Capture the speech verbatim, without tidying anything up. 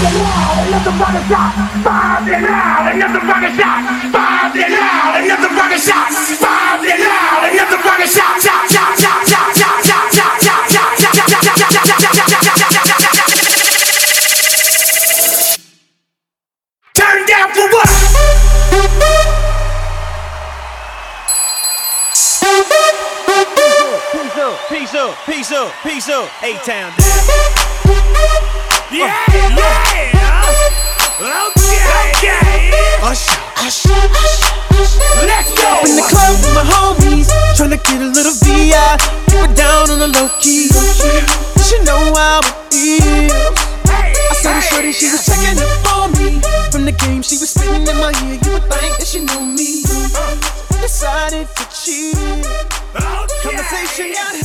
Peace up, peace up, peace up, A-Town. Yeah, yeah. Okay, okay. Usher, usher, usher. Let's go. Up in the club with my homies, tryna get a little V I. Keep it down on the low key. You should know how it feels. I saw the shorty, she was checking up on me. From the game, she was spitting in my ear. You would think that she knew me. Decided to cheat. Conversation got